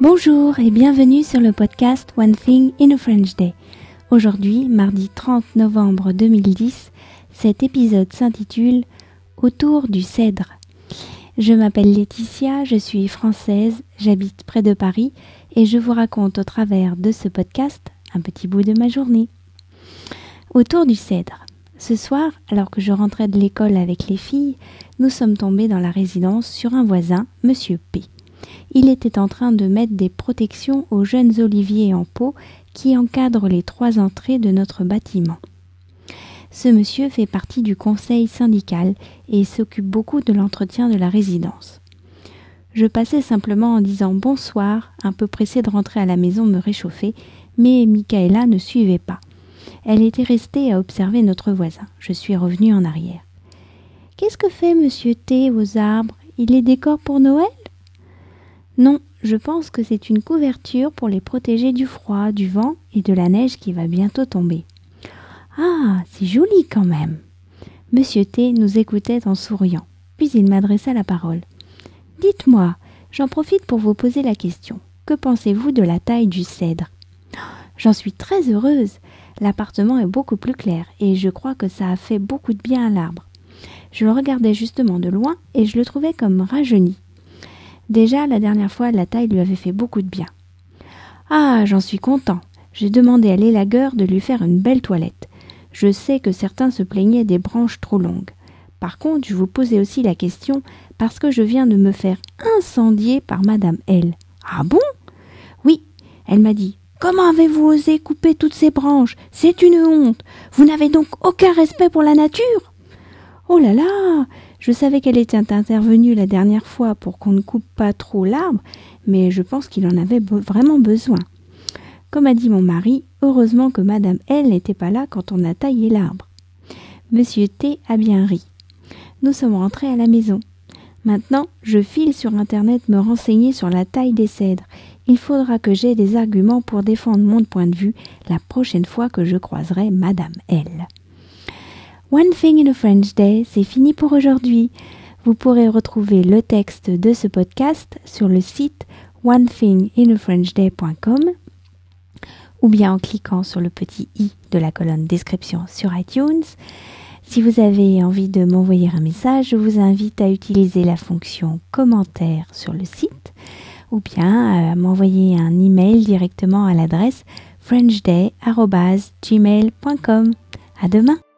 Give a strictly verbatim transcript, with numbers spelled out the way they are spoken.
Bonjour et bienvenue sur le podcast One Thing in a French Day. Aujourd'hui, mardi trente novembre deux mille dix, cet épisode s'intitule « Autour du cèdre ». Je m'appelle Laetitia, je suis française, j'habite près de Paris et je vous raconte au travers de ce podcast un petit bout de ma journée. Autour du cèdre. Ce soir, alors que je rentrais de l'école avec les filles, nous sommes tombés dans la résidence sur un voisin, Monsieur P. Il était en train de mettre des protections aux jeunes oliviers en pot qui encadrent les trois entrées de notre bâtiment. Ce monsieur fait partie du conseil syndical et s'occupe beaucoup de l'entretien de la résidence. Je passais simplement en disant bonsoir, un peu pressée de rentrer à la maison me réchauffer, mais Michaela ne suivait pas. Elle était restée à observer notre voisin. Je suis revenue en arrière. « Qu'est-ce que fait Monsieur T aux arbres? Il les décore pour Noël ?» Non, je pense que c'est une couverture pour les protéger du froid, du vent et de la neige qui va bientôt tomber. Ah, c'est joli quand même. Monsieur T nous écoutait en souriant, puis il m'adressa la parole. Dites-moi, j'en profite pour vous poser la question. Que pensez-vous de la taille du cèdre? J'en suis très heureuse. L'appartement est beaucoup plus clair et je crois que ça a fait beaucoup de bien à l'arbre. Je le regardais justement de loin et je le trouvais comme rajeuni. Déjà, la dernière fois, la taille lui avait fait beaucoup de bien. Ah, j'en suis content. J'ai demandé à l'élagueur de lui faire une belle toilette. Je sais que certains se plaignaient des branches trop longues. Par contre, je vous posais aussi la question parce que je viens de me faire incendier par Madame L. Ah bon? Oui, elle m'a dit. Comment avez-vous osé couper toutes ces branches? C'est une honte. Vous n'avez donc aucun respect pour la nature? Oh là là! Je savais qu'elle était intervenue la dernière fois pour qu'on ne coupe pas trop l'arbre, mais je pense qu'il en avait be- vraiment besoin. Comme a dit mon mari, heureusement que Madame L n'était pas là quand on a taillé l'arbre. Monsieur T a bien ri. Nous sommes rentrés à la maison. Maintenant, je file sur Internet me renseigner sur la taille des cèdres. Il faudra que j'aie des arguments pour défendre mon point de vue la prochaine fois que je croiserai Madame L. One Thing in a French Day, c'est fini pour aujourd'hui. Vous pourrez retrouver le texte de ce podcast sur le site one thing in a french day point com ou bien en cliquant sur le petit i de la colonne description sur iTunes. Si vous avez envie de m'envoyer un message, je vous invite à utiliser la fonction commentaire sur le site ou bien à m'envoyer un email directement à l'adresse frenchday arobase gmail point com. À demain!